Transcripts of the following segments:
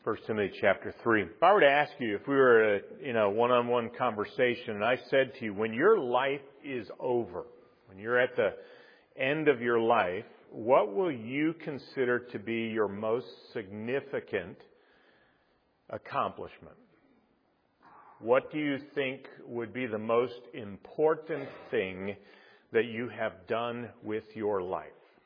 1 Timothy chapter 3. If I were to ask you, if we were in a one-on-one conversation, and I said to you, when your life is over, when you're at the end of your life, what will you consider to be your most significant accomplishment? What do you think would be the most important thing that you have done with your life?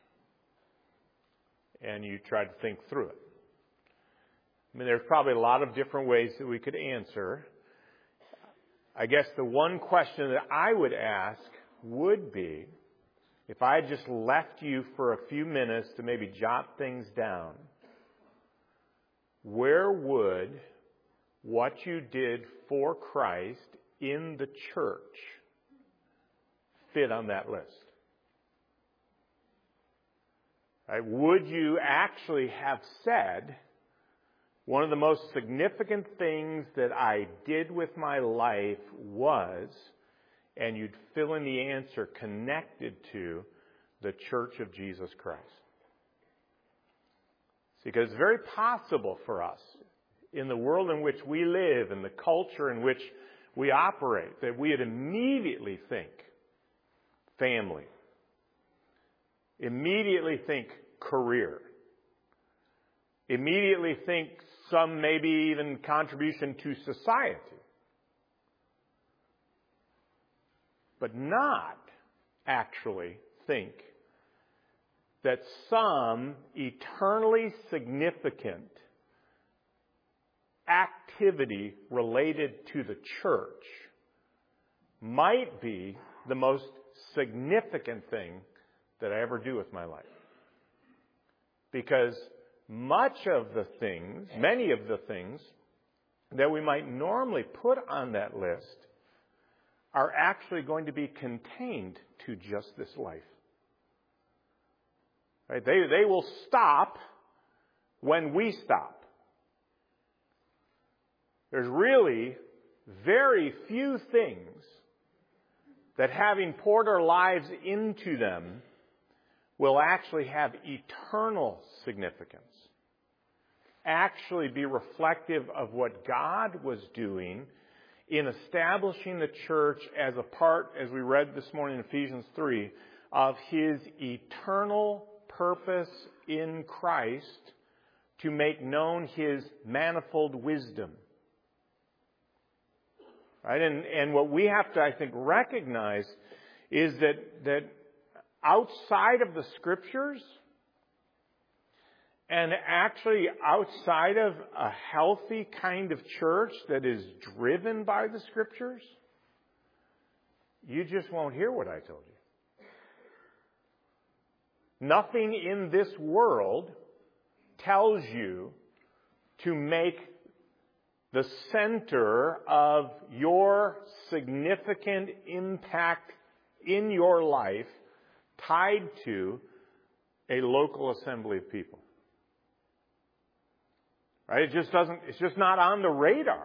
And you try to think through it. I mean, there's probably a lot of different ways that we could answer. I guess the one question that I would ask would be, if I just left you for a few minutes to maybe jot things down, where would what you did for Christ in the church fit on that list? Right? Would you actually have said, one of the most significant things that I did with my life was, and you'd fill in the answer connected to the Church of Jesus Christ? See, because it's very possible for us, in the world in which we live, and the culture in which we operate, that we would immediately think family, immediately think career, immediately think some maybe even contribution to society, but not actually think that some eternally significant activity related to the church might be the most significant thing that I ever do with my life. Because many of the things that we might normally put on that list are actually going to be contained to just this life. Right? They will stop when we stop. There's really very few things that, having poured our lives into them, will actually have eternal significance. Actually be reflective of what God was doing in establishing the church as a part, as we read this morning in Ephesians 3, of His eternal purpose in Christ to make known His manifold wisdom. Right? And what we have to, I think, recognize is that outside of the Scriptures, and actually outside of a healthy kind of church that is driven by the Scriptures, you just won't hear what I told you. Nothing in this world tells you to make the center of your significant impact in your life tied to a local assembly of people. Right? It's just not on the radar.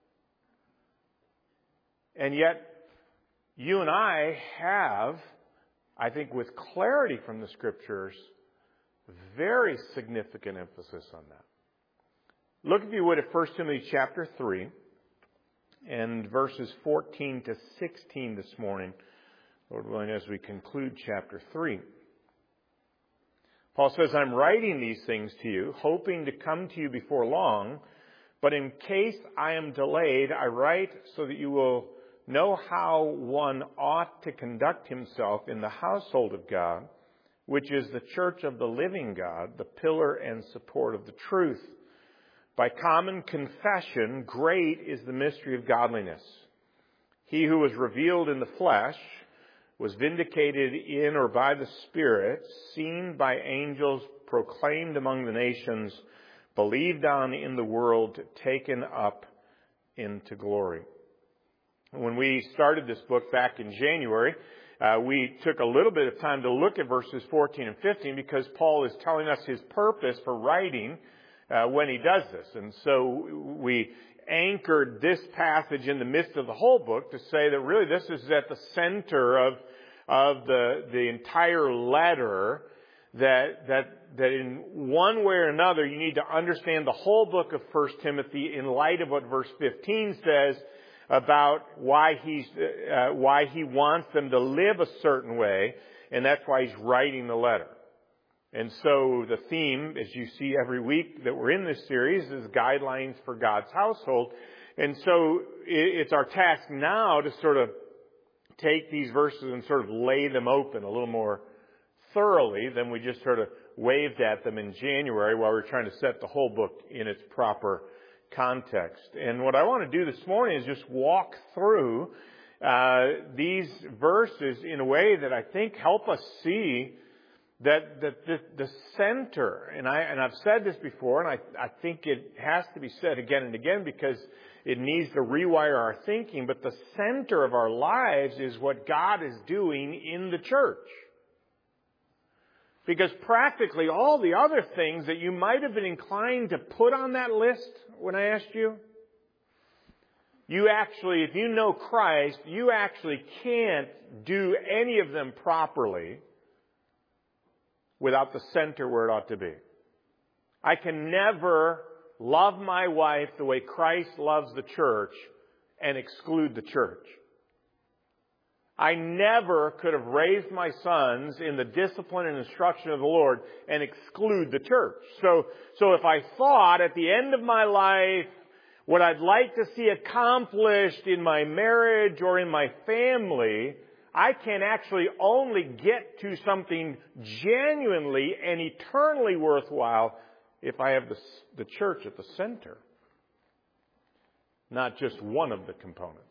And yet, you and I have, I think with clarity from the Scriptures, very significant emphasis on that. Look, if you would, at 1 Timothy chapter 3 and verses 14 to 16 this morning, Lord willing, as we conclude chapter 3. Paul says, I'm writing these things to you, hoping to come to you before long, but in case I am delayed, I write so that you will know how one ought to conduct himself in the household of God, which is the church of the living God, the pillar and support of the truth. By common confession, great is the mystery of godliness. He who was revealed in the flesh was vindicated in or by the Spirit, seen by angels, proclaimed among the nations, believed on in the world, taken up into glory. When we started this book back in January, we took a little bit of time to look at verses 14 and 15 because Paul is telling us his purpose for writing when he does this. And so we anchored this passage in the midst of the whole book to say that really this is at the center of the entire letter, that in one way or another you need to understand the whole book of 1 Timothy in light of what verse 15 says about why he wants them to live a certain way, and that's why he's writing the letter. And so the theme, as you see every week that we're in this series, is guidelines for God's household. And so it's our task now to sort of take these verses and sort of lay them open a little more thoroughly than we just sort of waved at them in January while we were trying to set the whole book in its proper context. And what I want to do this morning is just walk through these verses in a way that I think help us see that the center, and I've said this before, and I think it has to be said again and again because it needs to rewire our thinking, but the center of our lives is what God is doing in the church. Because practically all the other things that you might have been inclined to put on that list when I asked you, you actually, if you know Christ, you actually can't do any of them properly without the center where it ought to be. I can never love my wife the way Christ loves the church and exclude the church. I never could have raised my sons in the discipline and instruction of the Lord and exclude the church. So if I thought at the end of my life what I'd like to see accomplished in my marriage or in my family, I can actually only get to something genuinely and eternally worthwhile if I have the church at the center, not just one of the components.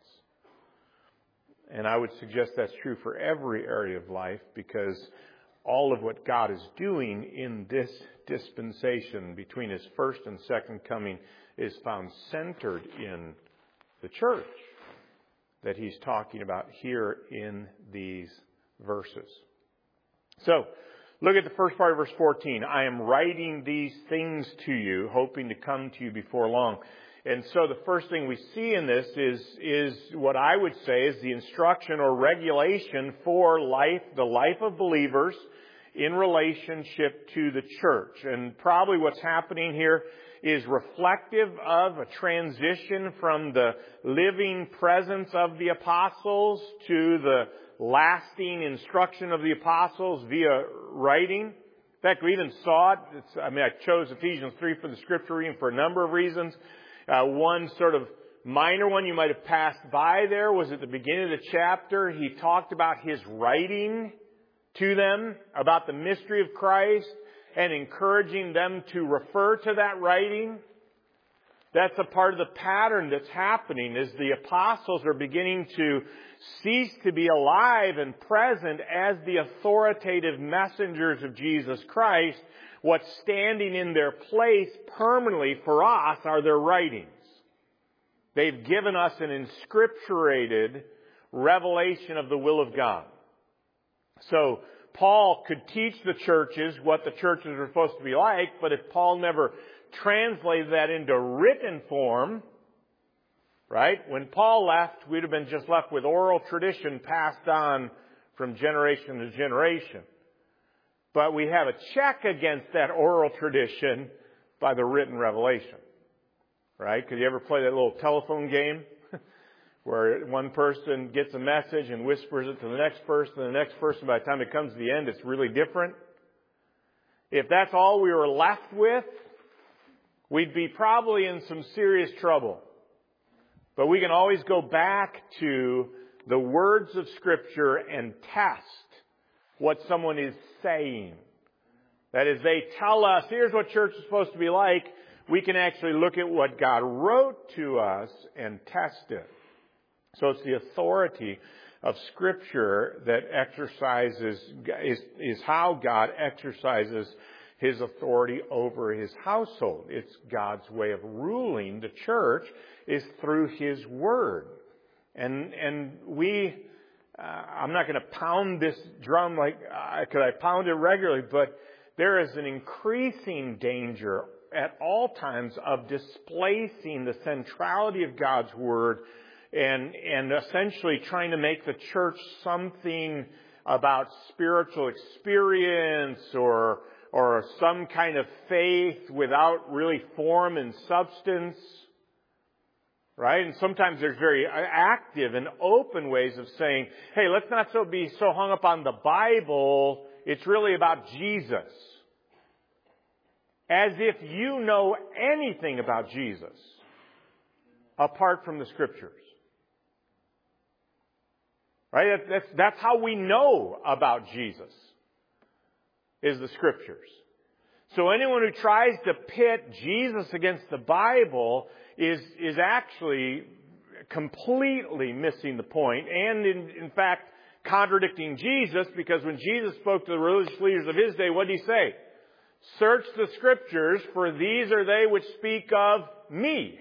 And I would suggest that's true for every area of life because all of what God is doing in this dispensation between His first and second coming is found centered in the church that He's talking about here in these verses. So, look at the first part of verse 14. I am writing these things to you, hoping to come to you before long. And so the first thing we see in this is what I would say is the instruction or regulation for life, the life of believers in relationship to the church. And probably what's happening here is reflective of a transition from the living presence of the apostles to the lasting instruction of the apostles via writing. In fact, we even saw it. I chose Ephesians 3 for the scripture reading for a number of reasons. One sort of minor one you might have passed by there was at the beginning of the chapter. He talked about his writing to them about the mystery of Christ and encouraging them to refer to that writing. That's a part of the pattern that's happening as the apostles are beginning to cease to be alive and present as the authoritative messengers of Jesus Christ. What's standing in their place permanently for us are their writings. They've given us an inscripturated revelation of the will of God. So Paul could teach the churches what the churches are supposed to be like, but if Paul never translated that into written form, right? When Paul left, we'd have been just left with oral tradition passed on from generation to generation. But we have a check against that oral tradition by the written revelation. Right? Could you ever play that little telephone game where one person gets a message and whispers it to the next person, and the next person, by the time it comes to the end, it's really different? If that's all we were left with, we'd be probably in some serious trouble. But we can always go back to the words of Scripture and test what someone is saying. That is, they tell us, here's what church is supposed to be like. We can actually look at what God wrote to us and test it. So it's the authority of Scripture that is how God exercises His authority over His household. It's God's way of ruling the church is through His Word. And I'm not going to pound this drum like, could I pound it regularly, but there is an increasing danger at all times of displacing the centrality of God's Word and essentially trying to make the church something about spiritual experience or some kind of faith without really form and substance. Right? And sometimes there's very active and open ways of saying, hey, let's not be so hung up on the Bible. It's really about Jesus. As if you know anything about Jesus apart from the Scriptures. Right? That's how we know about Jesus, is the Scriptures. So anyone who tries to pit Jesus against the Bible is actually completely missing the point, and in fact contradicting Jesus, because when Jesus spoke to the religious leaders of His day, what did He say? Search the Scriptures, for these are they which speak of me.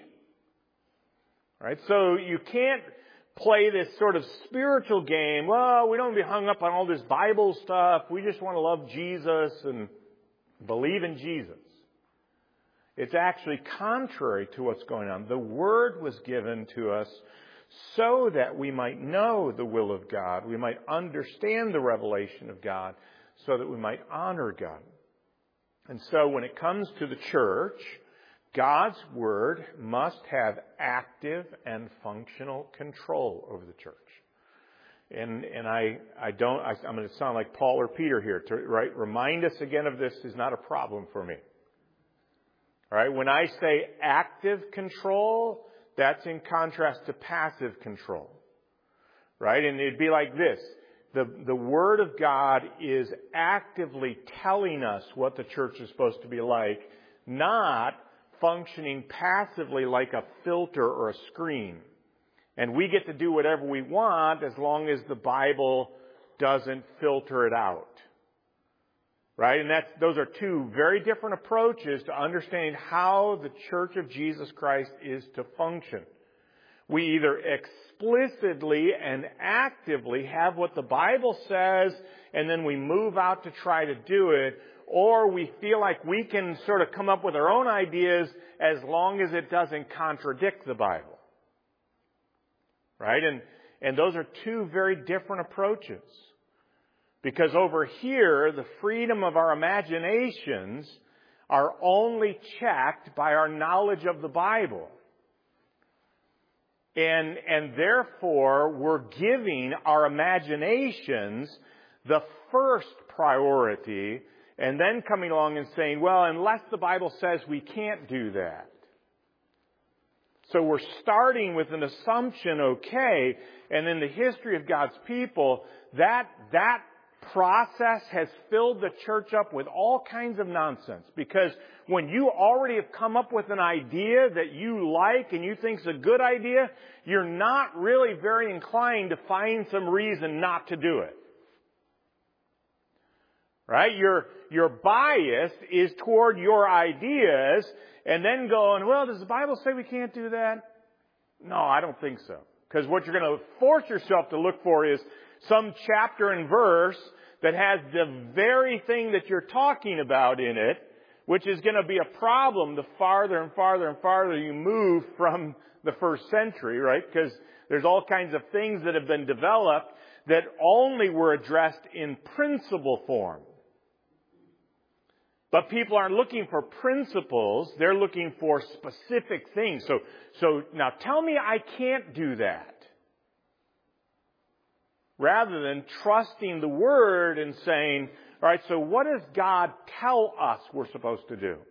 Right? So you can't play this sort of spiritual game. Well, we don't be hung up on all this Bible stuff. We just want to love Jesus and believe in Jesus. It's actually contrary to what's going on. The Word was given to us so that we might know the will of God. We might understand the revelation of God so that we might honor God. And so when it comes to the church, God's Word must have active and functional control over the church. And I'm going to sound like Paul or Peter here. To remind us again of this is not a problem for me. All right, when I say active control, that's in contrast to passive control. Right? And it'd be like this. The Word of God is actively telling us what the church is supposed to be like, not functioning passively like a filter or a screen. And we get to do whatever we want as long as the Bible doesn't filter it out. Right? And those are two very different approaches to understanding how the Church of Jesus Christ is to function. We either explicitly and actively have what the Bible says, and then we move out to try to do it, or we feel like we can sort of come up with our own ideas as long as it doesn't contradict the Bible. Right? And those are two very different approaches. Because over here, the freedom of our imaginations are only checked by our knowledge of the Bible. And therefore, we're giving our imaginations the first priority, and then coming along and saying, well, unless the Bible says we can't do that. So we're starting with an assumption, okay, and in the history of God's people, that process has filled the church up with all kinds of nonsense. Because when you already have come up with an idea that you like and you think is a good idea, you're not really very inclined to find some reason not to do it. Right? Your bias is toward your ideas, and then going, well, does the Bible say we can't do that? No, I don't think so. Because what you're going to force yourself to look for is some chapter and verse that has the very thing that you're talking about in it, which is going to be a problem the farther and farther and farther you move from the first century, right? Because there's all kinds of things that have been developed that only were addressed in principle form. But people aren't looking for principles, they're looking for specific things. So now tell me I can't do that. Rather than trusting the Word and saying, all right, so what does God tell us we're supposed to do?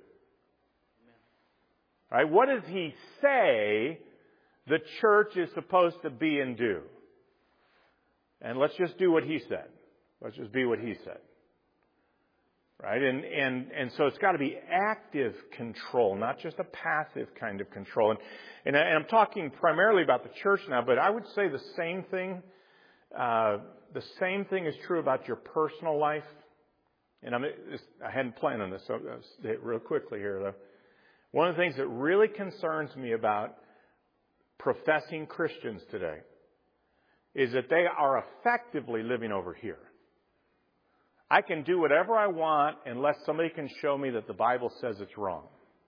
All right, what does He say the church is supposed to be and do? And let's just do what He said. Let's just be what He said. Right? And so it's got to be active control, not just a passive kind of control. And I'm talking primarily about the church now, but I would say the same thing. The same thing is true about your personal life. And I hadn't planned on this, so I'll say it real quickly here, though. One of the things that really concerns me about professing Christians today is that they are effectively living over here. I can do whatever I want unless somebody can show me that the Bible says it's wrong.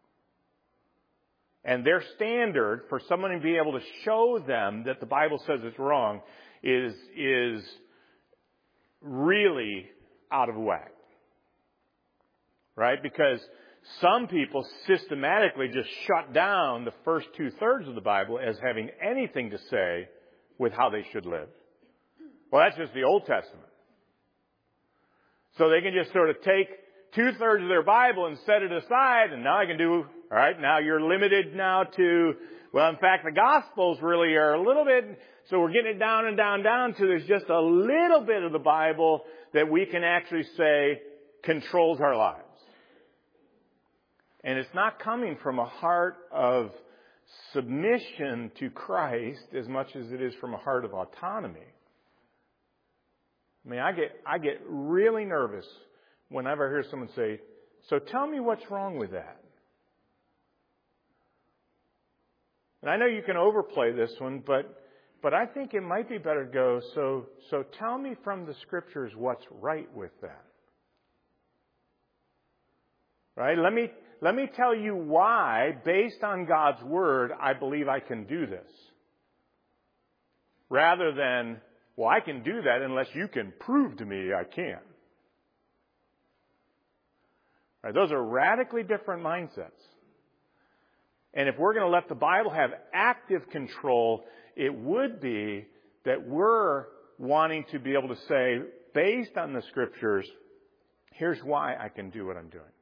And their standard for someone to be able to show them that the Bible says it's wrong is really out of whack. Right? Because some people systematically just shut down the first 2/3 of the Bible as having anything to say with how they should live. Well, that's just the Old Testament. So they can just sort of take 2/3 of their Bible and set it aside, and now I can do, all right, now you're limited now to, well, in fact, the Gospels really are a little bit, so we're getting it down and down to there's just a little bit of the Bible that we can actually say controls our lives. And it's not coming from a heart of submission to Christ as much as it is from a heart of autonomy. I mean, I get really nervous whenever I hear someone say, so tell me what's wrong with that. And I know you can overplay this one, but I think it might be better to go, so tell me from the Scriptures what's right with that. Right? Let me tell you why, based on God's Word, I believe I can do this. Rather than, well, I can do that unless you can prove to me I can't. Right? Those are radically different mindsets. And if we're going to let the Bible have active control, it would be that we're wanting to be able to say, based on the Scriptures, here's why I can do what I'm doing.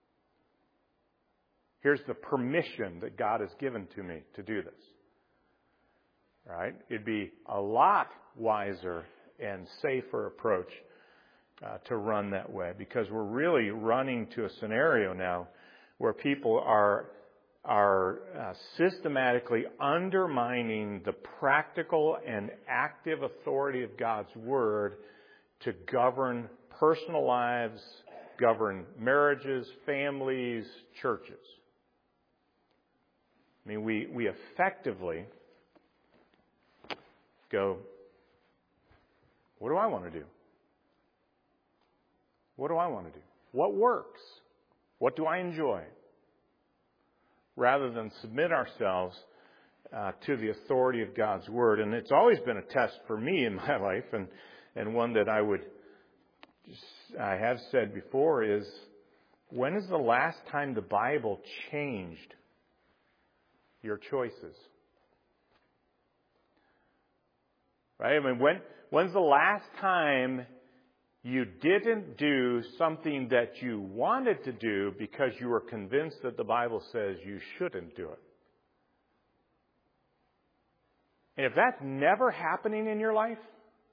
Here's the permission that God has given to me to do this. Right? It'd be a lot wiser and safer approach to run that way, because we're really running to a scenario now where people are systematically undermining the practical and active authority of God's Word to govern personal lives, govern marriages, families, churches. I mean, we effectively go, what do I want to do? What do I want to do? What works? What do I enjoy? Rather than submit ourselves to the authority of God's Word. And it's always been a test for me in my life, and one that I have said before is, when is the last time the Bible changed your choices? Right? I mean, when's the last time you didn't do something that you wanted to do because you were convinced that the Bible says you shouldn't do it? And if that's never happening in your life,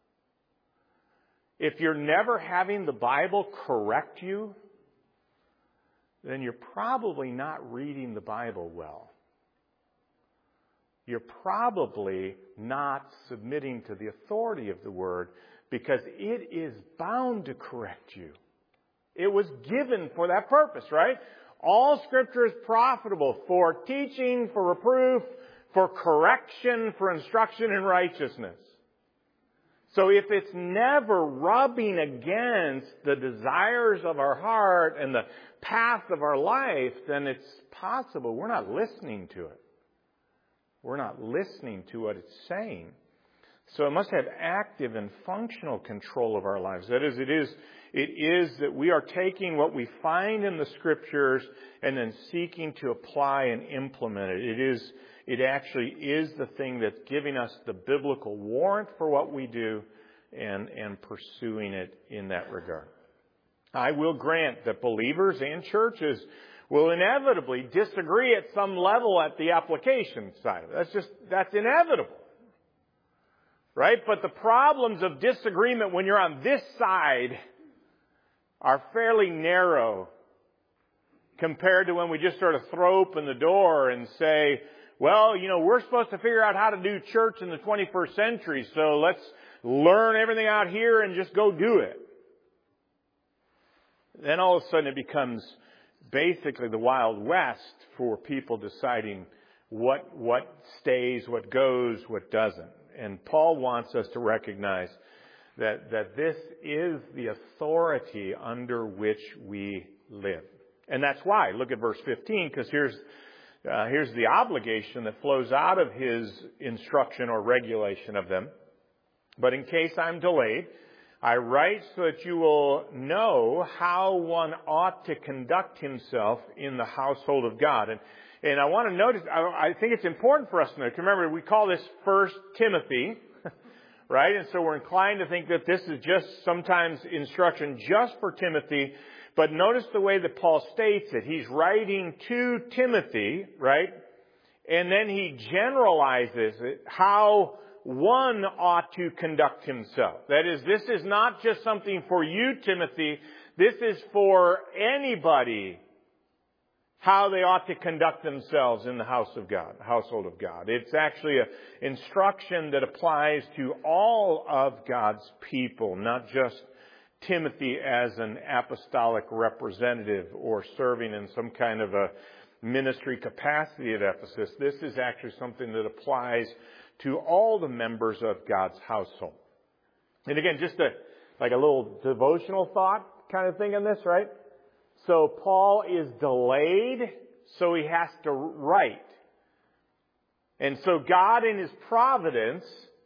if you're never having the Bible correct you, then you're probably not reading the Bible well. You're probably not submitting to the authority of the Word, because it is bound to correct you. It was given for that purpose, right? All Scripture is profitable for teaching, for reproof, for correction, for instruction in righteousness. So if it's never rubbing against the desires of our heart and the path of our life, then it's possible we're not listening to it. We're not listening to what it's saying. So it must have active and functional control of our lives. That is, it is that we are taking what we find in the Scriptures and then seeking to apply and implement it. It actually is the thing that's giving us the biblical warrant for what we do and pursuing it in that regard. I will grant that believers and churches will inevitably disagree at some level at the application side of it. That's inevitable. Right? But the problems of disagreement when you're on this side are fairly narrow compared to when we just sort of throw open the door and say, well, we're supposed to figure out how to do church in the 21st century, so let's learn everything out here and just go do it. Then all of a sudden it becomes basically the Wild West for people deciding what stays, what goes, what doesn't. And Paul wants us to recognize that this is the authority under which we live. And that's why, look at verse 15, because here's the obligation that flows out of his instruction or regulation of them. But in case I'm delayed, I write so that you will know how one ought to conduct himself in the household of God. And I want to notice, I think it's important for us to know. Remember, we call this 1 Timothy, right? And so we're inclined to think that this is just sometimes instruction just for Timothy. But notice the way that Paul states it. He's writing to Timothy, right? And then he generalizes it, how one ought to conduct himself. That is, this is not just something for you, Timothy. This is for anybody, how they ought to conduct themselves in the house of God, household of God. It's actually an instruction that applies to all of God's people, not just Timothy as an apostolic representative or serving in some kind of a ministry capacity at Ephesus. This is actually something that applies to all the members of God's household. And again, just like a little devotional thought kind of thing on this, right? So Paul is delayed, so he has to write. And so God in His providence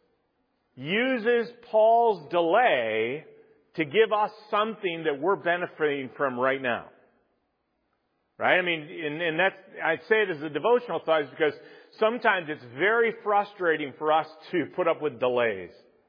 uses Paul's delay to give us something that we're benefiting from right now. Right? I mean, and that's, I say it as a devotional thought because sometimes it's very frustrating for us to put up with delays.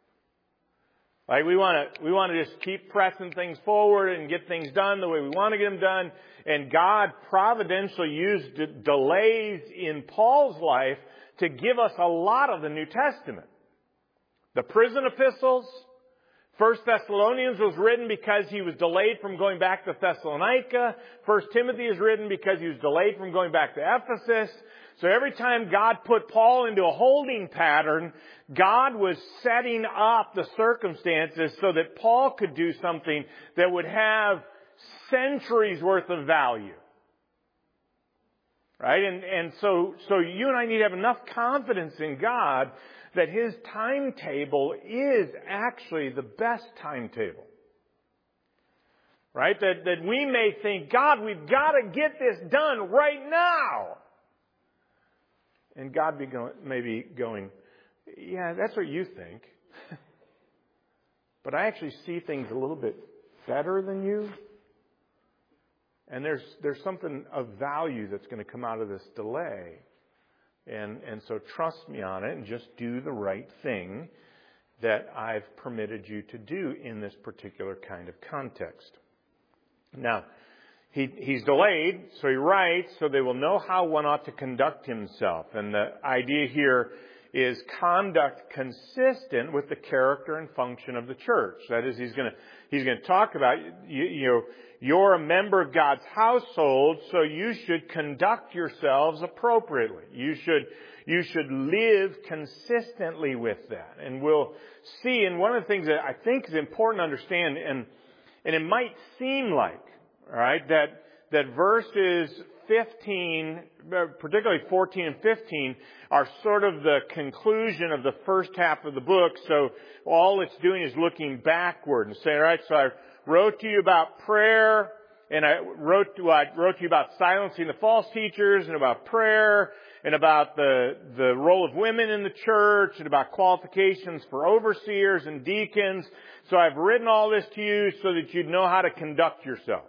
Like we want to just keep pressing things forward and get things done the way we want to get them done. And God providentially used delays in Paul's life to give us a lot of the New Testament. The prison epistles. 1 Thessalonians was written because he was delayed from going back to Thessalonica. 1 Timothy is written because he was delayed from going back to Ephesus. So every time God put Paul into a holding pattern, God was setting up the circumstances so that Paul could do something that would have centuries worth of value. Right? And so you and I need to have enough confidence in God that His timetable is actually the best timetable. Right? That we may think, God, we've got to get this done right now. And God may be going, yeah, that's what you think. But I actually see things a little bit better than you. And there's something of value that's going to come out of this delay. And so trust me on it and just do the right thing that I've permitted you to do in this particular kind of context. Now, he's delayed, so he writes, so they will know how one ought to conduct himself. And the idea here is conduct consistent with the character and function of the church. That is, he's going to talk about, you're a member of God's household, so you should conduct yourselves appropriately. You should live consistently with that. And we'll see, and one of the things that I think is important to understand, and it might seem like, all right, that verses 15, particularly 14 and 15, are sort of the conclusion of the first half of the book. So all it's doing is looking backward and saying, all right, so I wrote to you about prayer, and I wrote to you about silencing the false teachers, and about prayer, and about the role of women in the church, and about qualifications for overseers and deacons. So I've written all this to you so that you'd know how to conduct yourself.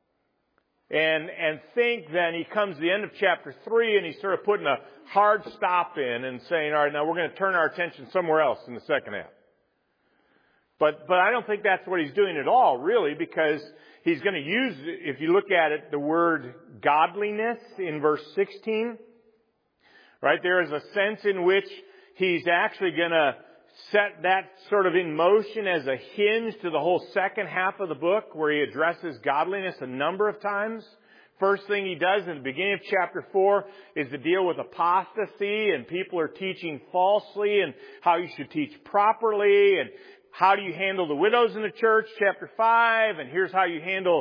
And think then he comes to the end of chapter 3 and he's sort of putting a hard stop in and saying, all right, now we're going to turn our attention somewhere else in the second half. But I don't think that's what he's doing at all, really, because he's going to use, if you look at it, the word godliness in verse 16. Right? There is a sense in which he's actually going to set that sort of in motion as a hinge to the whole second half of the book, where he addresses godliness a number of times. First thing he does in the beginning of chapter 4 is to deal with apostasy, and people are teaching falsely, and how you should teach properly, and how do you handle the widows in the church, chapter 5, and here's how you handle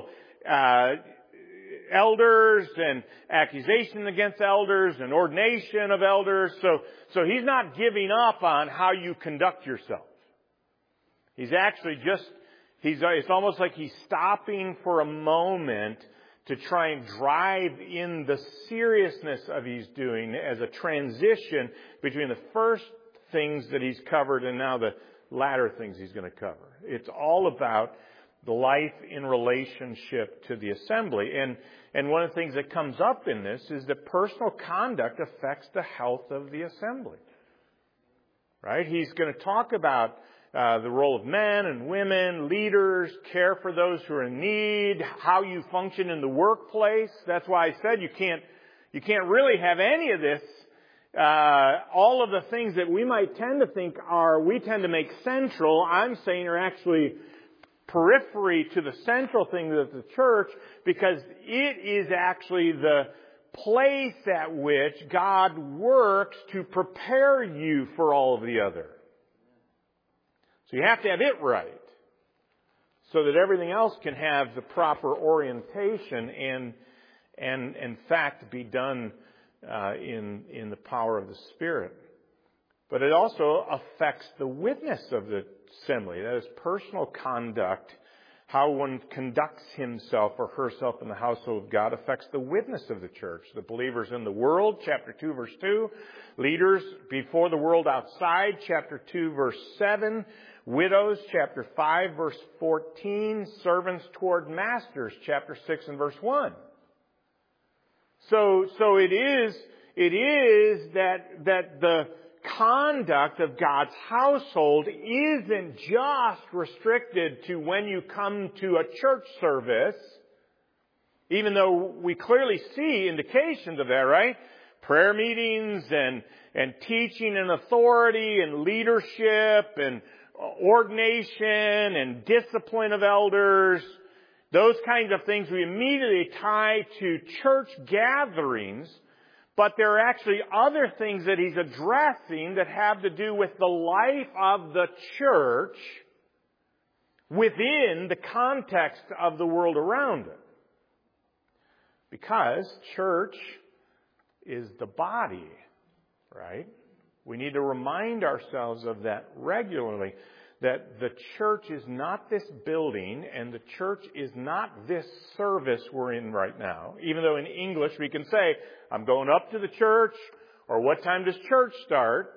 elders and accusation against elders and ordination of elders. So he's not giving up on how you conduct yourself. He's actually it's almost like he's stopping for a moment to try and drive in the seriousness of he's doing as a transition between the first things that he's covered and now latter things he's going to cover. It's all about the life in relationship to the assembly. And one of the things that comes up in this is that personal conduct affects the health of the assembly. Right? He's going to talk about the role of men and women, leaders, care for those who are in need, how you function in the workplace. That's why I said you can't really have any of this. All of the things that we might tend to think we tend to make central, I'm saying are actually periphery to the central things of the church, because it is actually the place at which God works to prepare you for all of the other. So you have to have it right, so that everything else can have the proper orientation and in fact be done in the power of the Spirit. But it also affects the witness of the assembly. That is personal conduct. How one conducts himself or herself in the household of God affects the witness of the church. The believers in the world, chapter 2, verse 2. Leaders before the world outside, chapter 2, verse 7. Widows, chapter 5, verse 14. Servants toward masters, chapter 6 and verse 1. So it is that the conduct of God's household isn't just restricted to when you come to a church service, even though we clearly see indications of that, right? Prayer meetings and teaching and authority and leadership and ordination and discipline of elders. Those kinds of things we immediately tie to church gatherings. But there are actually other things that he's addressing that have to do with the life of the church within the context of the world around it. Because church is the body, right? We need to remind ourselves of that regularly. That the church is not this building and the church is not this service we're in right now. Even though in English we can say, I'm going up to the church, or what time does church start?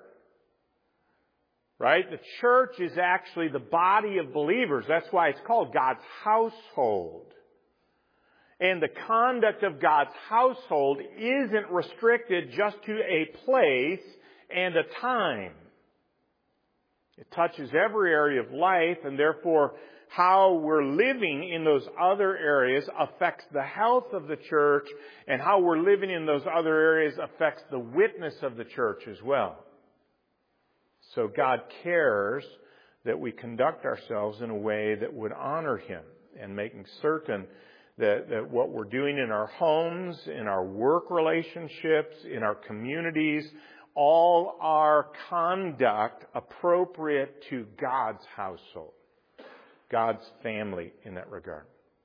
Right? The church is actually the body of believers. That's why it's called God's household. And the conduct of God's household isn't restricted just to a place and a time. It touches every area of life, and therefore how we're living in those other areas affects the health of the church, and how we're living in those other areas affects the witness of the church as well. So God cares that we conduct ourselves in a way that would honor Him, and making certain that what we're doing in our homes, in our work relationships, in our communities, all our conduct appropriate to God's household, God's family in that regard.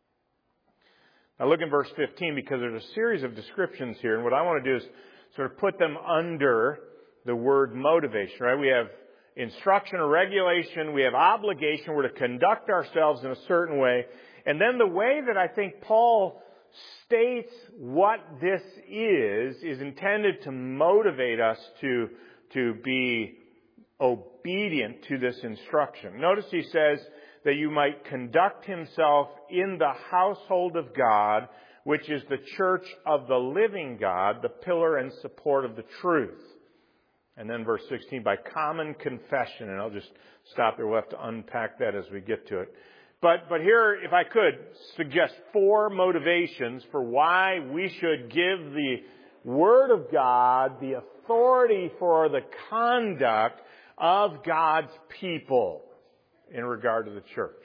Now look in verse 15, because there's a series of descriptions here, and what I want to do is sort of put them under the word motivation, right? We have instruction or regulation, we have obligation, we're to conduct ourselves in a certain way, and then the way that I think Paul states what this is intended to motivate us to be obedient to this instruction. Notice he says that you might conduct himself in the household of God, which is the church of the living God, the pillar and support of the truth. And then verse 16, by common confession, and I'll just stop there. We'll have to unpack that as we get to it. But here, if I could suggest 4 motivations for why we should give the Word of God the authority for the conduct of God's people in regard to the church.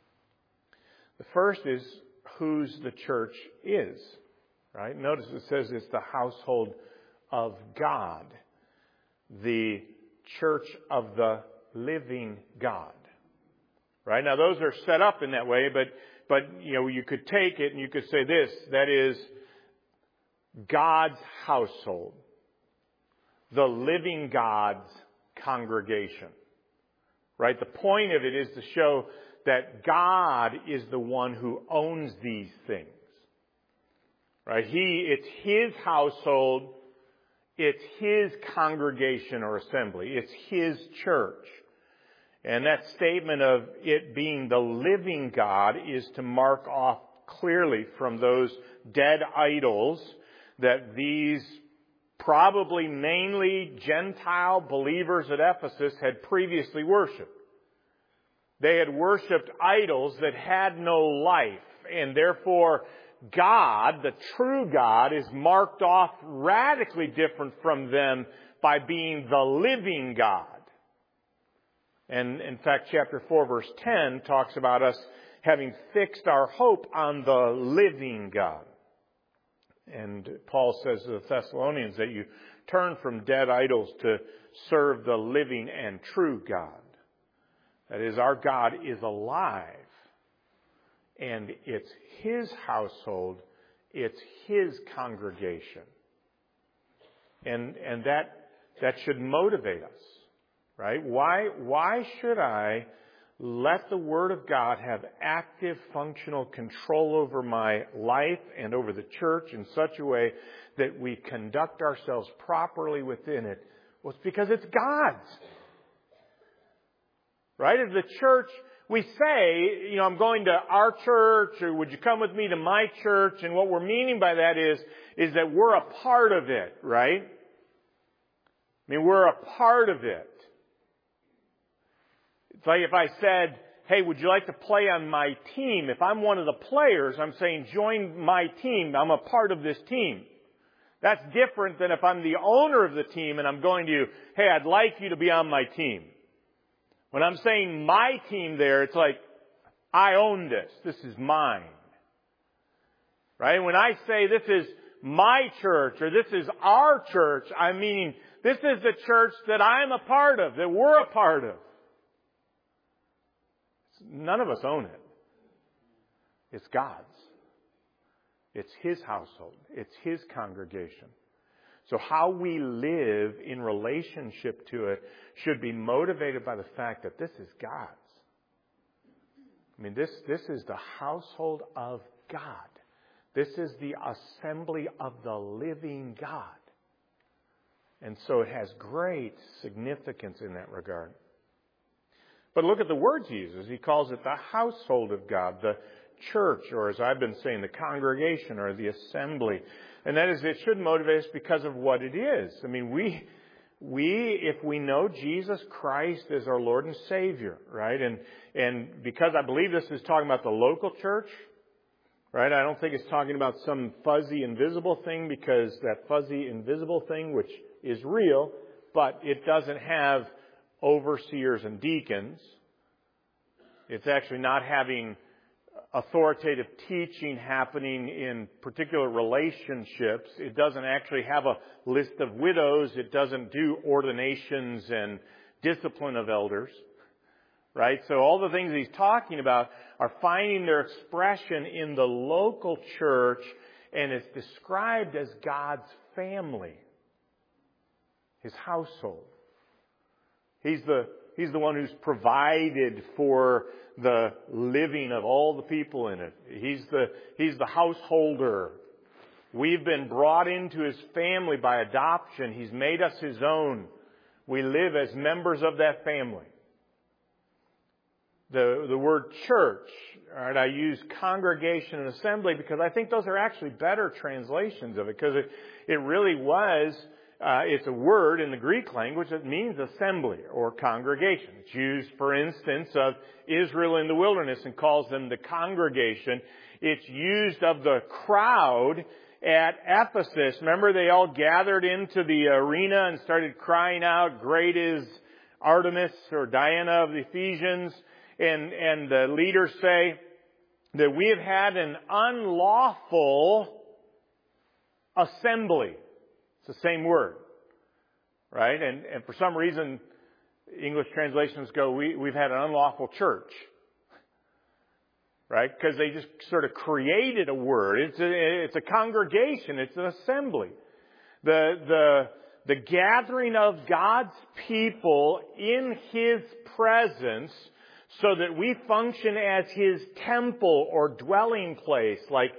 The first is whose the church is, right? Notice it says it's the household of God, the church of the living God. Right? Now those are set up in that way, but you could take it and you could say this, that is God's household, the living God's congregation. Right? The point of it is to show that God is the one who owns these things. Right? It's His household, it's His congregation or assembly, it's His church. And that statement of it being the living God is to mark off clearly from those dead idols that these probably mainly Gentile believers at Ephesus had previously worshipped. They had worshipped idols that had no life, and therefore God, the true God, is marked off radically different from them by being the living God. And in fact, chapter 4, verse 10 talks about us having fixed our hope on the living God. And Paul says to the Thessalonians that you turn from dead idols to serve the living and true God. That is, our God is alive. And it's His household. It's His congregation. And that should motivate us. Right? Why should I let the Word of God have active, functional control over my life and over the church in such a way that we conduct ourselves properly within it? Well, it's because it's God's. Right? As the church, we say, I'm going to our church, or would you come with me to my church? And what we're meaning by that is that we're a part of it, right? I mean, we're a part of it. It's like if I said, hey, would you like to play on my team? If I'm one of the players, I'm saying, join my team. I'm a part of this team. That's different than if I'm the owner of the team and I'm going to you, hey, I'd like you to be on my team. When I'm saying my team there, it's like, I own this. This is mine. Right? When I say this is my church or this is our church, I mean, this is the church that I'm a part of, that we're a part of. None of us own it. It's God's. It's His household. It's His congregation. So how we live in relationship to it should be motivated by the fact that this is God's. I mean, this is the household of God. This is the assembly of the living God. And so it has great significance in that regard. But look at the words he uses. He calls it the household of God, the church, or as I've been saying, the congregation or the assembly. And that is, it should motivate us because of what it is. I mean, we, if we know Jesus Christ as our Lord and Savior, right? And because I believe this is talking about the local church, right? I don't think it's talking about some fuzzy, invisible thing, because that fuzzy, invisible thing, which is real, but it doesn't have overseers and deacons. It's actually not having authoritative teaching happening in particular relationships. It doesn't actually have a list of widows. It doesn't do ordinations and discipline of elders. Right? So all the things he's talking about are finding their expression in the local church, and it's described as God's family. His household. He's the one who's provided for the living of all the people in it. He's the householder. We've been brought into His family by adoption. He's made us His own. We live as members of that family. The word church, all right, I use congregation and assembly because I think those are actually better translations of it, because it really was. It's a word in the Greek language that means assembly or congregation. It's used, for instance, of Israel in the wilderness and calls them the congregation. It's used of the crowd at Ephesus. Remember, they all gathered into the arena and started crying out, "Great is Artemis," or Diana of the Ephesians. And the leaders say that we have had an unlawful assembly. It's the same word, right? And for some reason, English translations go, we've had an unlawful church, right? Because they just sort of created a word. It's a congregation. It's an assembly. The gathering of God's people in His presence so that we function as His temple or dwelling place, like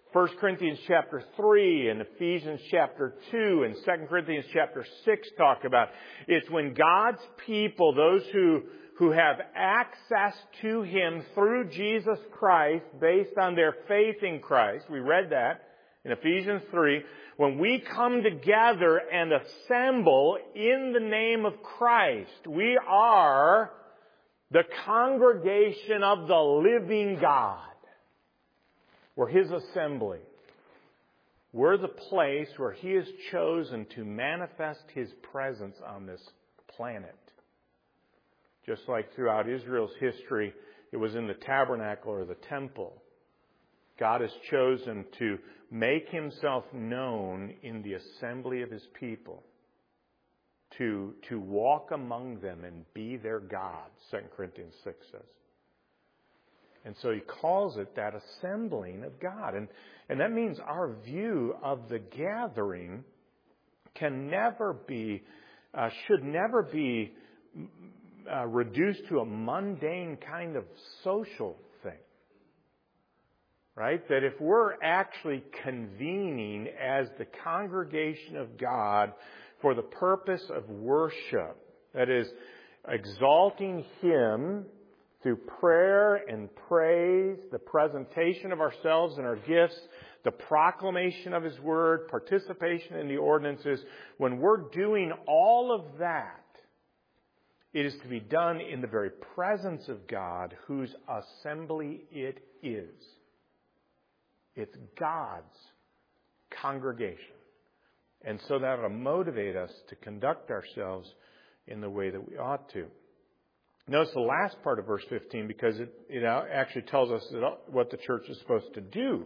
1 Corinthians chapter 3 and Ephesians chapter 2 and 2 Corinthians chapter 6 talk about. It's when God's people, those who have access to Him through Jesus Christ based on their faith in Christ. We read that in Ephesians 3. When we come together and assemble in the name of Christ, we are the congregation of the living God. We're His assembly. We're the place where He has chosen to manifest His presence on this planet. Just like throughout Israel's history, it was in the tabernacle or the temple. God has chosen to make Himself known in the assembly of His people. To walk among them and be their God, 2 Corinthians 6 says. And so He calls it that assembling of God. And that means our view of the gathering can never be, should never be reduced to a mundane kind of social thing. Right? That if we're actually convening as the congregation of God for the purpose of worship, that is, exalting Him through prayer and praise, the presentation of ourselves and our gifts, the proclamation of His Word, participation in the ordinances, when we're doing all of that, it is to be done in the very presence of God, whose assembly it is. It's God's congregation. And so that will motivate us to conduct ourselves in the way that we ought to. Notice the last part of verse 15, because it actually tells us what the church is supposed to do,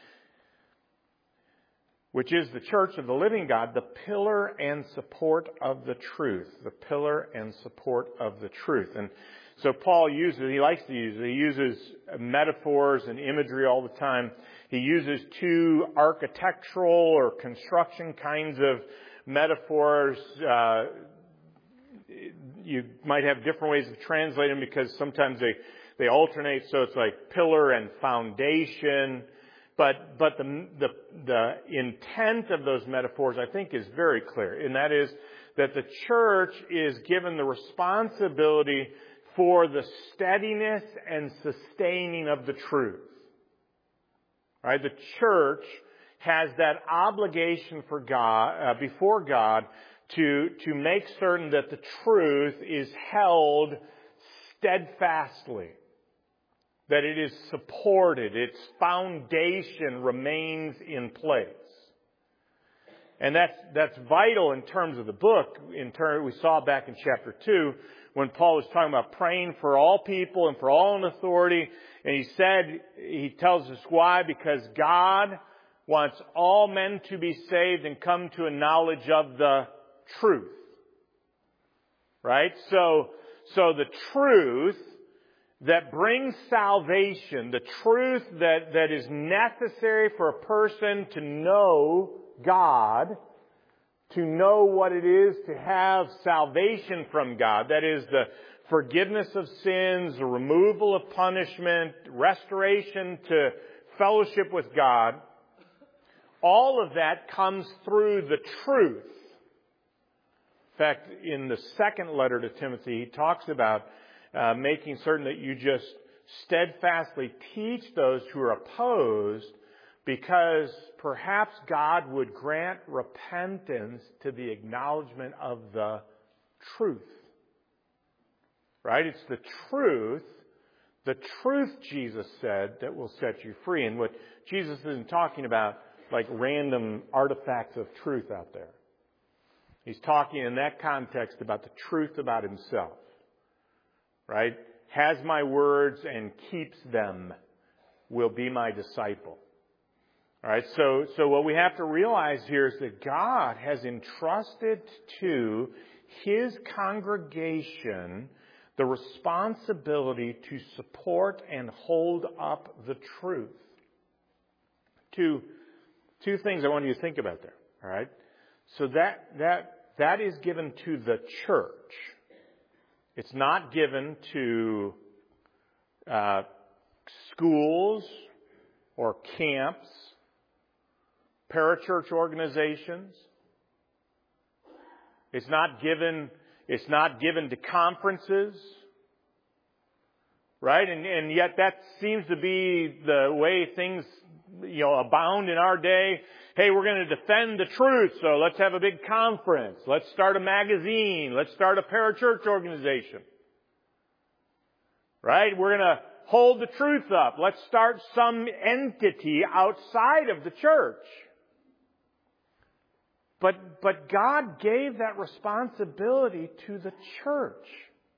which is the church of the living God, the pillar and support of the truth. The pillar and support of the truth. And so Paul he likes to use it. He uses metaphors and imagery all the time. He uses two architectural or construction kinds of metaphors. You might have different ways of translating them because sometimes they alternate. So it's like pillar and foundation. But the intent of those metaphors, I think, is very clear. And that is that the church is given the responsibility for the steadiness and sustaining of the truth. Right? The church has that obligation for God, before God, to make certain that the truth is held steadfastly. That it is supported, its foundation remains in place. And that's vital in terms of the book. We saw back in chapter 2 when Paul was talking about praying for all people and for all in authority. And he tells us why. Because God wants all men to be saved and come to a knowledge of the truth. Right? So the truth that brings salvation, the truth that is necessary for a person to know God, to know what it is to have salvation from God, that is the forgiveness of sins, the removal of punishment, restoration to fellowship with God, all of that comes through the truth. In fact, in the second letter to Timothy, he talks about making certain that you just steadfastly teach those who are opposed, because perhaps God would grant repentance to the acknowledgement of the truth. Right? It's the truth, Jesus said, that will set you free. And what Jesus isn't talking about, like random artifacts of truth out there. He's talking in that context about the truth about Himself. Right? Has my words and keeps them will be my disciple. All right? So what we have to realize here is that God has entrusted to His congregation the responsibility to support and hold up the truth. Two things I want you to think about there. All right? So that is given to the church. It's not given to schools or camps parachurch organizations. It's not given to conferences. Right? And yet that seems to be the way things, abound in our day. Hey, we're going to defend the truth, so let's have a big conference. Let's start a magazine. Let's start a parachurch organization. Right? We're going to hold the truth up. Let's start some entity outside of the church. But God gave that responsibility to the church.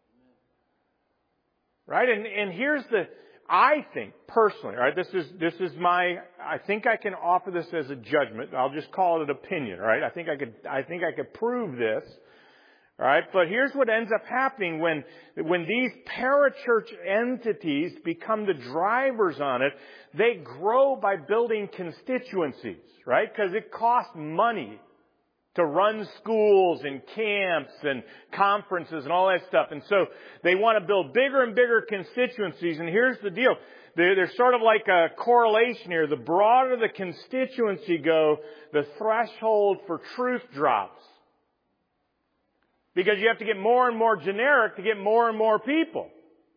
Right? And here's I think personally, right? This is I think I can offer this as a judgment. I'll just call it an opinion, right? I think I could prove this. All right? But here's what ends up happening when these parachurch entities become the drivers on it. They grow by building constituencies, right? Because it costs money to run schools and camps and conferences and all that stuff. And so they want to build bigger and bigger constituencies. And here's the deal. There's sort of like a correlation here. The broader the constituency go, the threshold for truth drops. Because you have to get more and more generic to get more and more people.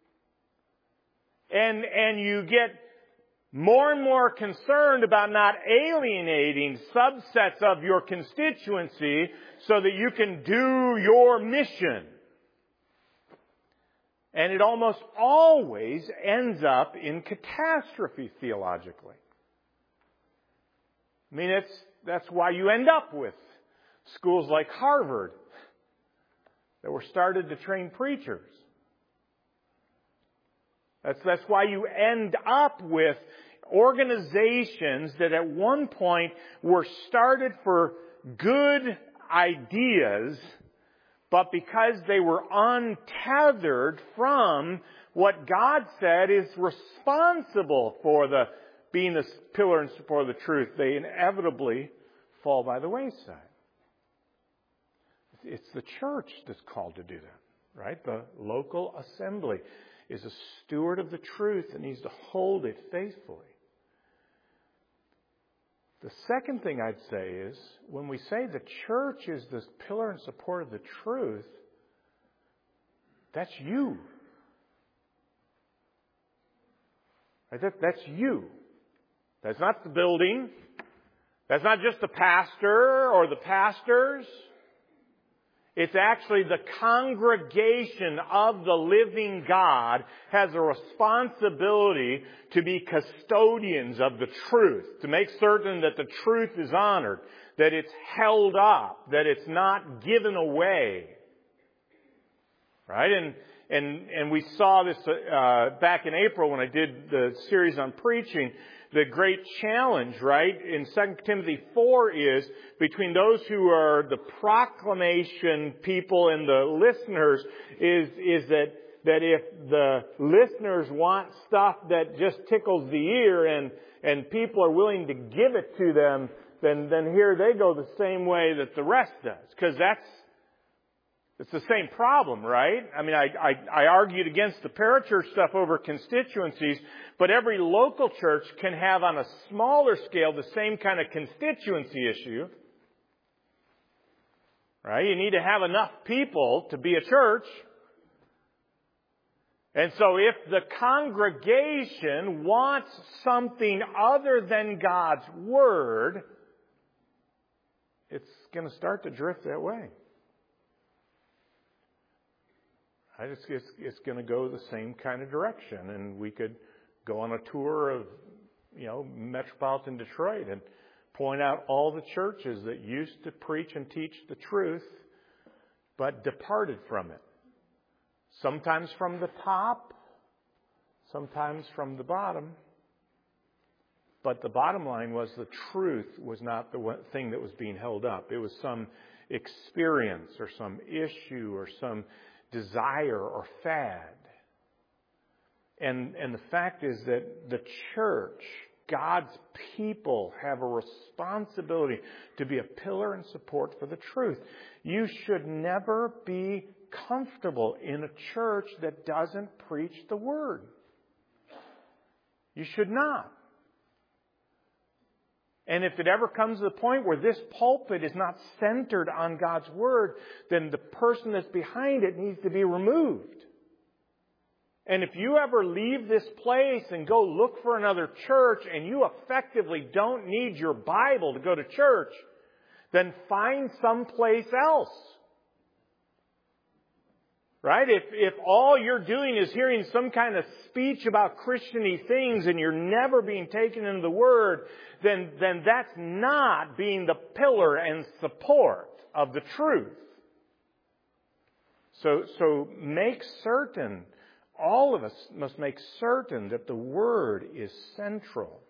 And you get more and more concerned about not alienating subsets of your constituency so that you can do your mission. And it almost always ends up in catastrophe theologically. I mean, that's why you end up with schools like Harvard that were started to train preachers. That's why you end up with organizations that at one point were started for good ideas, but because they were untethered from what God said is responsible for being the pillar and support of the truth, they inevitably fall by the wayside. It's the church that's called to do that, right? The local assembly is a steward of the truth and needs to hold it faithfully. The second thing I'd say is, when we say the church is this pillar and support of the truth, that's you. Right? That's you. That's not the building. That's not just the pastor or the pastors. It's actually the congregation of the living God has a responsibility to be custodians of the truth, to make certain that the truth is honored, that it's held up, that it's not given away. Right? And we saw this back in April when I did the series on preaching. The great challenge, right, in 2 Timothy 4 is between those who are the proclamation people and the listeners is that if the listeners want stuff that just tickles the ear and people are willing to give it to them, then here they go the same way that the rest does. Because it's the same problem, right? I mean, I argued against the parachurch stuff over constituencies, but every local church can have on a smaller scale the same kind of constituency issue. Right? You need to have enough people to be a church. And so if the congregation wants something other than God's Word, it's going to start to drift that way. It's going to go the same kind of direction. And we could go on a tour of, metropolitan Detroit and point out all the churches that used to preach and teach the truth, but departed from it. Sometimes from the top, sometimes from the bottom. But the bottom line was the truth was not the thing that was being held up. It was some experience or some issue or some desire or fad. And the fact is that the church, God's people, have a responsibility to be a pillar and support for the truth. You should never be comfortable in a church that doesn't preach the Word. You should not. And if it ever comes to the point where this pulpit is not centered on God's Word, then the person that's behind it needs to be removed. And if you ever leave this place and go look for another church and you effectively don't need your Bible to go to church, then find someplace else. Right? If all you're doing is hearing some kind of speech about Christian-y things and you're never being taken into the Word, then that's not being the pillar and support of the truth. So make certain, all of us must make certain that the Word is central.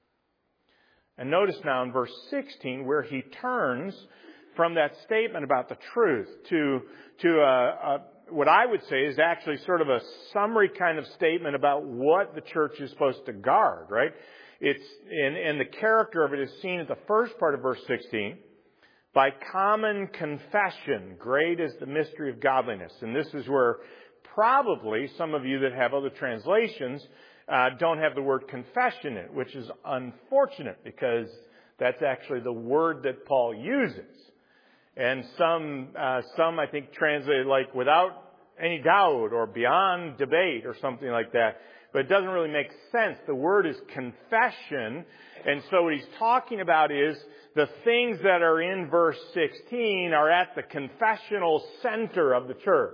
And notice now in verse 16 where he turns from that statement about the truth to what I would say is actually sort of a summary kind of statement about what the church is supposed to guard, right? And the character of it is seen at the first part of verse 16. By common confession, great is the mystery of godliness. And this is where probably some of you that have other translations don't have the word confession in it, which is unfortunate because that's actually the word that Paul uses. And some I think translate like without any doubt or beyond debate or something like that. But it doesn't really make sense. The word is confession. And so what he's talking about is the things that are in verse 16 are at the confessional center of the church.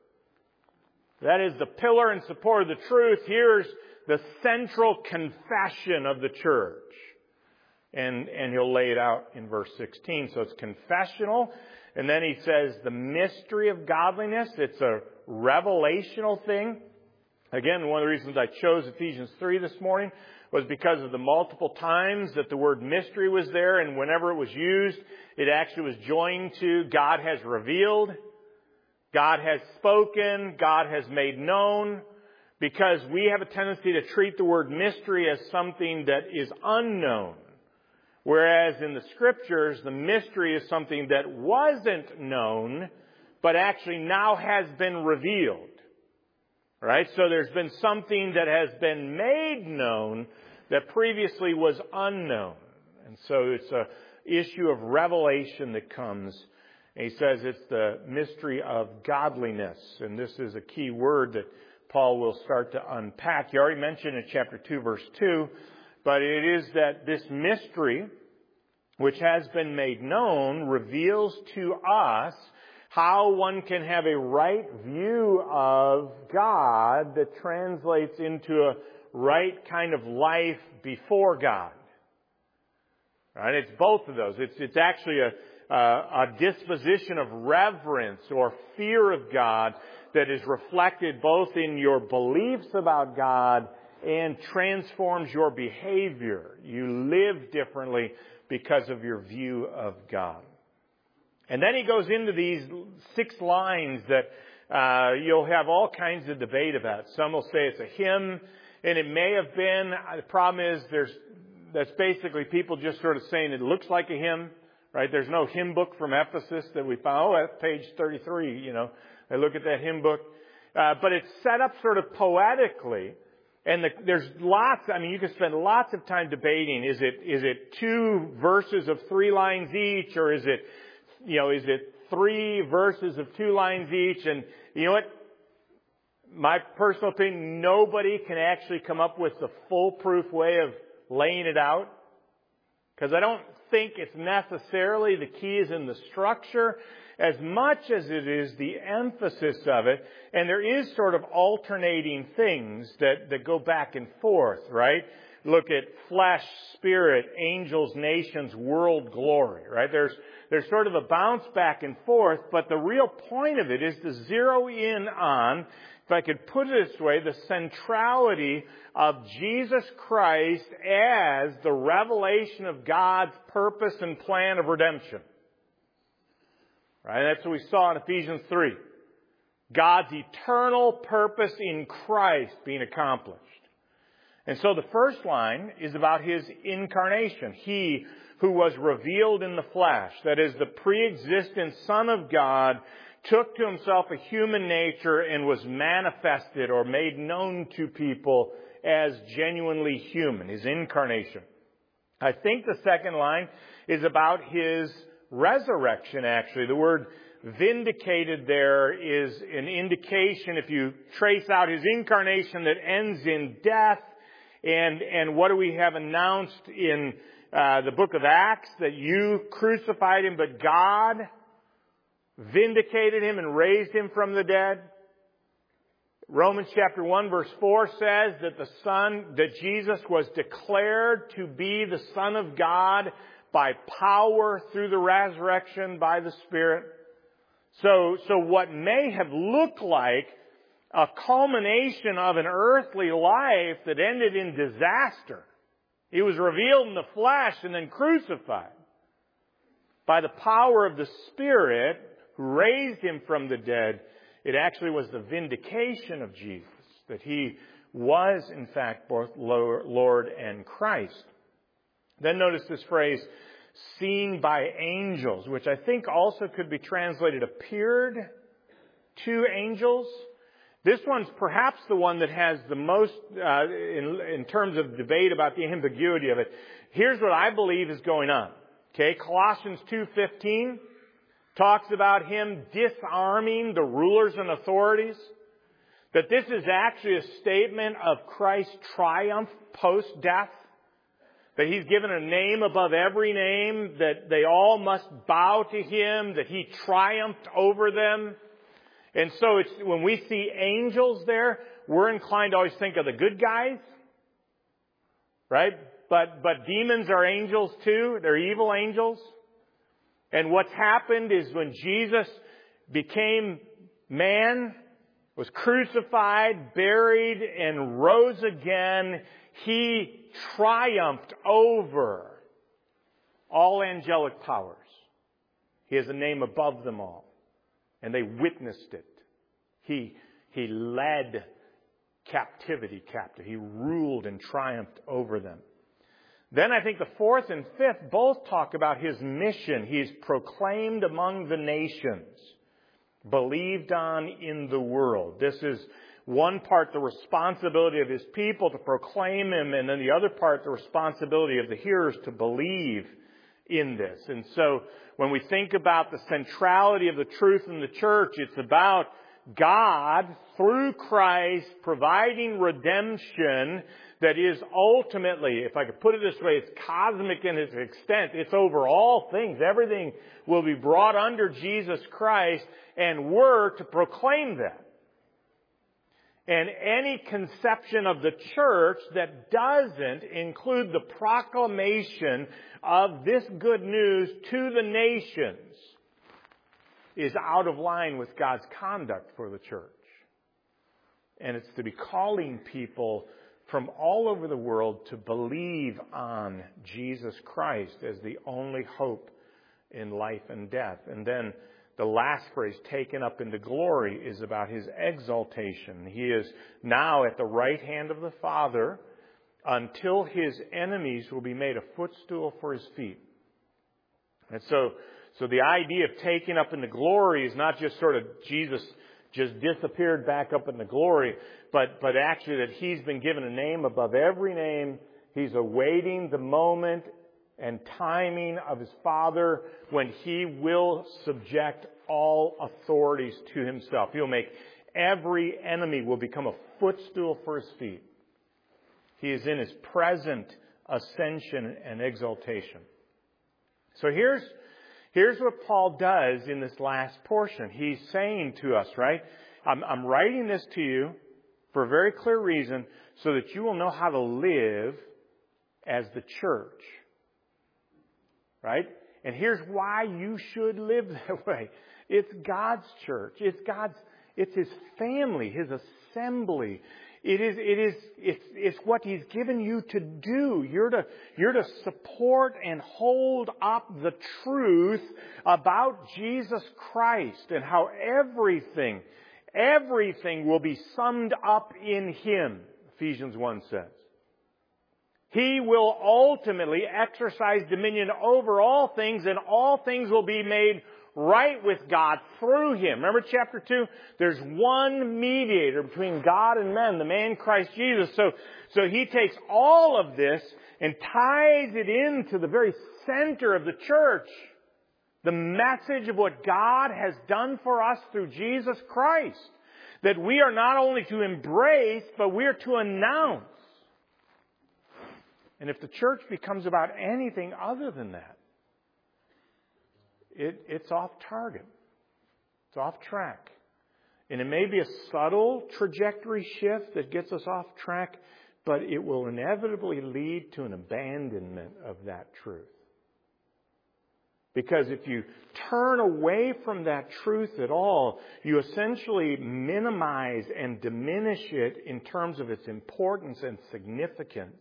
That is the pillar and support of the truth. Here's the central confession of the church. And he'll lay it out in verse 16. So it's confessional. And then he says the mystery of godliness. It's a revelational thing. Again, one of the reasons I chose Ephesians 3 this morning was because of the multiple times that the word mystery was there. And whenever it was used, it actually was joined to God has revealed, God has spoken, God has made known. Because we have a tendency to treat the word mystery as something that is unknown. Whereas in the Scriptures, the mystery is something that wasn't known, but actually now has been revealed. Right? So there's been something that has been made known that previously was unknown. And so it's an issue of revelation that comes. And he says it's the mystery of godliness. And this is a key word that Paul will start to unpack. He already mentioned in chapter 2, verse 2, but it is that this mystery, which has been made known, reveals to us how one can have a right view of God that translates into a right kind of life before God. Right? It's both of those. It's actually a disposition of reverence or fear of God that is reflected both in your beliefs about God and transforms your behavior. You live differently because of your view of God. And then he goes into these 6 lines that you'll have all kinds of debate about. Some will say it's a hymn, and it may have been. The problem is that's basically people just sort of saying it looks like a hymn, right? There's no hymn book from Ephesus that we found. Oh, that's page 33, you know. I look at that hymn book. But it's set up sort of poetically. And there's lots, you can spend lots of time debating. Is it 2 verses of 3 lines each? Or is it 3 verses of 2 lines each? And you know what? My personal opinion, nobody can actually come up with the foolproof way of laying it out. Because I don't think it's necessarily the key is in the structure as much as it is the emphasis of it. And there is sort of alternating things that go back and forth, right? Look at flesh, spirit, angels, nations, world, glory, right? There's sort of a bounce back and forth, but the real point of it is to zero in on, if I could put it this way, the centrality of Jesus Christ as the revelation of God's purpose and plan of redemption. Right? That's what we saw in Ephesians 3. God's eternal purpose in Christ being accomplished. And so the first line is about His incarnation. He who was revealed in the flesh, that is the pre-existent Son of God, took to Himself a human nature and was manifested or made known to people as genuinely human. His incarnation. I think the second line is about His resurrection, actually. The word vindicated there is an indication, if you trace out His incarnation, that ends in death. And what do we have announced in the book of Acts? That you crucified Him, but God vindicated Him and raised Him from the dead. Romans chapter 1 verse 4 says that Jesus was declared to be the Son of God by power through the resurrection by the Spirit. So what may have looked like a culmination of an earthly life that ended in disaster. He was revealed in the flesh and then crucified. By the power of the Spirit who raised Him from the dead, it actually was the vindication of Jesus, that He was in fact both Lord and Christ. Then notice this phrase, seen by angels, which I think also could be translated appeared to angels. This one's perhaps the one that has the most, in terms of debate about the ambiguity of it. Here's what I believe is going on. Okay, Colossians 2:15 talks about Him disarming the rulers and authorities. That this is actually a statement of Christ's triumph post-death. That He's given a name above every name, that they all must bow to Him, that He triumphed over them. And so it's, when we see angels there, we're inclined to always think of the good guys. Right? But demons are angels too. They're evil angels. And what's happened is when Jesus became man, was crucified, buried, and rose again, He triumphed over all angelic powers. He has a name above them all. And they witnessed it. He led captivity captive. He ruled and triumphed over them. Then I think the fourth and fifth both talk about His mission. He is proclaimed among the nations, believed on in the world. This is one part the responsibility of His people to proclaim Him, and then the other part the responsibility of the hearers to believe in this. And so when we think about the centrality of the truth in the church, it's about God, through Christ, providing redemption that is ultimately, if I could put it this way, it's cosmic in its extent. It's over all things. Everything will be brought under Jesus Christ, and we're to proclaim that. And any conception of the church that doesn't include the proclamation of this good news to the nations is out of line with God's conduct for the church. And it's to be calling people from all over the world to believe on Jesus Christ as the only hope in life and death. And then the last phrase, taken up into glory, is about His exaltation. He is now at the right hand of the Father until His enemies will be made a footstool for His feet. And so the idea of taking up into glory is not just sort of Jesus just disappeared back up into glory, but actually that He's been given a name above every name. He's awaiting the moment and timing of His Father when He will subject all authorities to Himself. He'll make every enemy will become a footstool for His feet. He is in His present ascension and exaltation. So here's what Paul does in this last portion. He's saying to us, right, I'm writing this to you for a very clear reason so that you will know how to live as the church. Right? And here's why you should live that way. It's God's church. It's His family, His assembly. It's what He's given you to do. You're to support and hold up the truth about Jesus Christ and how everything will be summed up in Him, Ephesians 1 says. He will ultimately exercise dominion over all things, and all things will be made right with God through Him. Remember chapter 2? There's one mediator between God and men, the man Christ Jesus. So He takes all of this and ties it into the very center of the church. The message of what God has done for us through Jesus Christ. That we are not only to embrace, but we are to announce. And if the church becomes about anything other than that, it's off target. It's off track. And it may be a subtle trajectory shift that gets us off track, but it will inevitably lead to an abandonment of that truth. Because if you turn away from that truth at all, you essentially minimize and diminish it in terms of its importance and significance.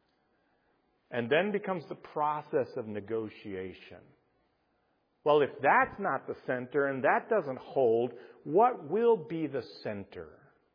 And then becomes the process of negotiation. Well, if that's not the center and that doesn't hold, what will be the center?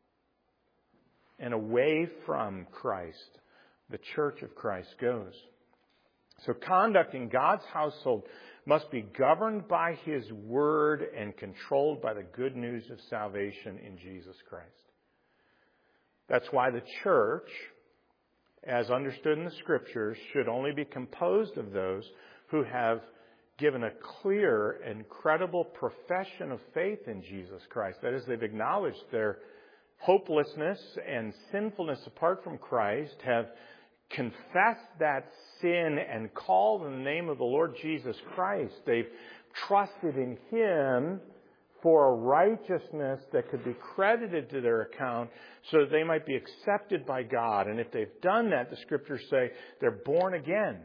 And away from Christ, the church of Christ goes. So conduct in God's household must be governed by His Word and controlled by the good news of salvation in Jesus Christ. That's why the church, as understood in the Scriptures, should only be composed of those who have given a clear and credible profession of faith in Jesus Christ. That is, they've acknowledged their hopelessness and sinfulness apart from Christ, have confessed that sin and called in the name of the Lord Jesus Christ. They've trusted in Him for a righteousness that could be credited to their account so that they might be accepted by God. And if they've done that, the Scriptures say they're born again.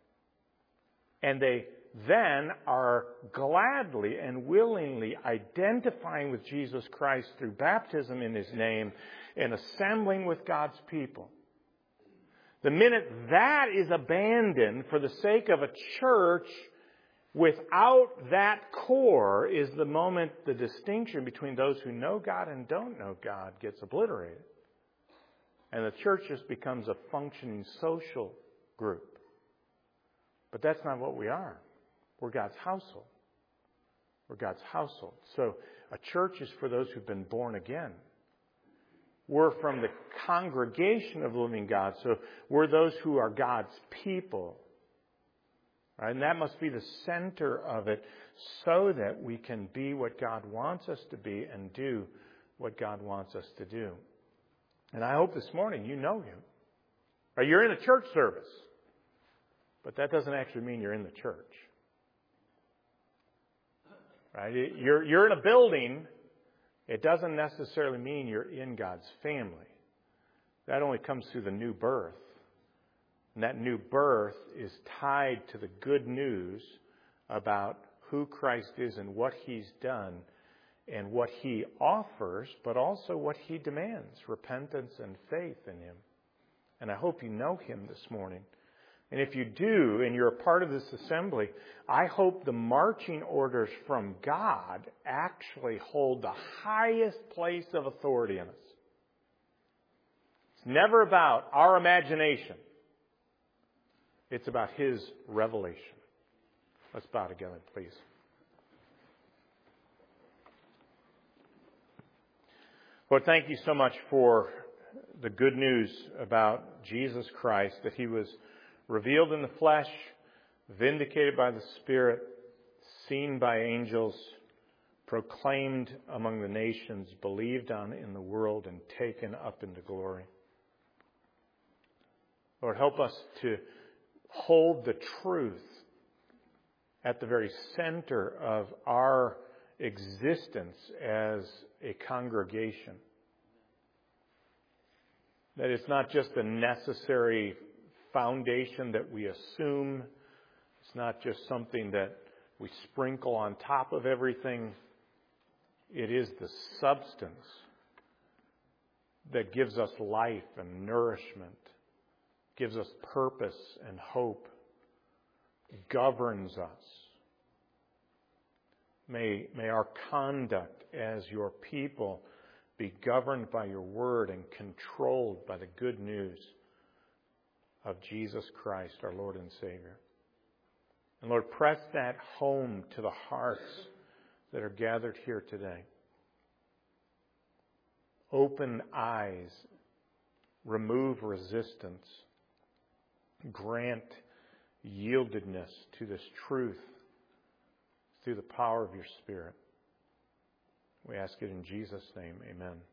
And they then are gladly and willingly identifying with Jesus Christ through baptism in His name and assembling with God's people. The minute that is abandoned for the sake of a church without that core is the moment the distinction between those who know God and don't know God gets obliterated. And the church just becomes a functioning social group. But that's not what we are. We're God's household. We're God's household. So a church is for those who've been born again. We're from the congregation of the living God. So we're those who are God's people. Right? And that must be the center of it so that we can be what God wants us to be and do what God wants us to do. And I hope this morning you know Him. Right? You're in a church service. But that doesn't actually mean you're in the church. Right? You're in a building. It doesn't necessarily mean you're in God's family. That only comes through the new birth. And that new birth is tied to the good news about who Christ is and what He's done and what He offers, but also what He demands, repentance and faith in Him. And I hope you know Him this morning. And if you do, and you're a part of this assembly, I hope the marching orders from God actually hold the highest place of authority in us. It's never about our imagination. It's about His revelation. Let's bow together, please. Lord, thank You so much for the good news about Jesus Christ, that He was revealed in the flesh, vindicated by the Spirit, seen by angels, proclaimed among the nations, believed on in the world, and taken up into glory. Lord, help us to hold the truth at the very center of our existence as a congregation. That it's not just a necessary foundation that we assume. It's not just something that we sprinkle on top of everything. It is the substance that gives us life and nourishment, gives us purpose and hope, governs us. May our conduct as Your people be governed by Your word and controlled by the good news of Jesus Christ, our Lord and Savior. And Lord, press that home to the hearts that are gathered here today. Open eyes, remove resistance, grant yieldedness to this truth through the power of your Spirit. We ask it in Jesus' name. Amen.